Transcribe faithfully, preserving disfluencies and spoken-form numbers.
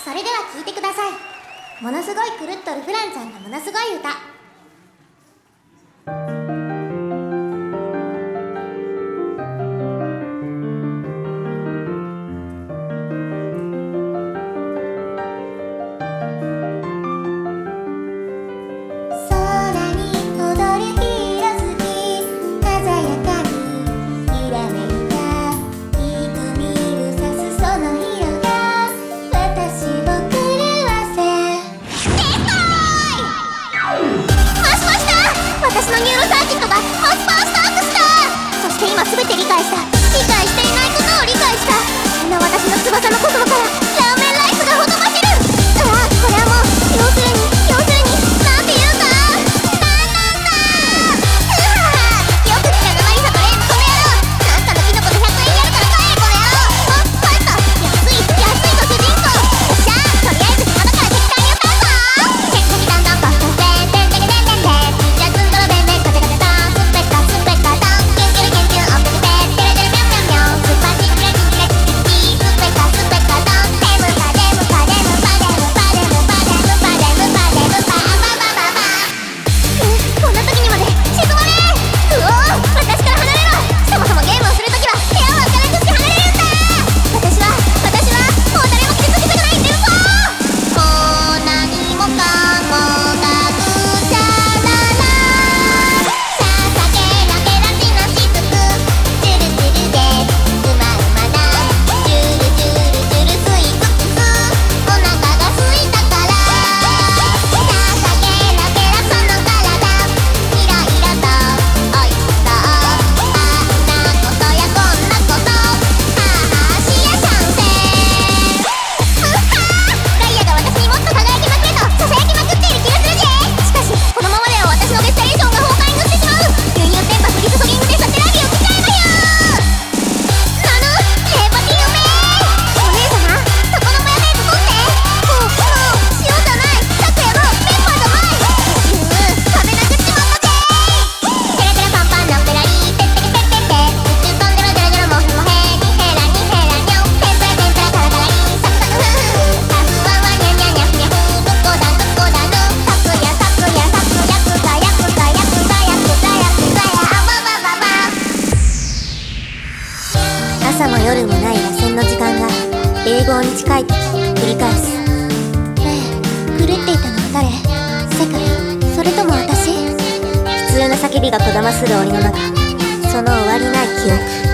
それでは聴いてください。ものすごい狂っとるフランちゃんのものすごい歌。私のニューロサーキットがマスパースタークした。そして今全て理解した。理解していないことを理解した。そんな私の翼のコスモからラーメンライスがほとばしる。ああ、これはもう要するに要するになんていうかなんなんだ。うわよく来た生リサとレンズこの野郎。なんかのキノコでひゃくえんやるから帰れこの野郎。あ、帰った。安い安いと主人公。よっしゃー、とりあえず島だから敵対に歌うぞ。チェックだんだんパッとしててんてけてんてんてん。朝も夜もない螺旋の時間が永劫に近い時繰り返す。ねえ、狂っていたのは誰？世界？それとも私？普通の叫びがこだまする檻の中、その終わりない記憶。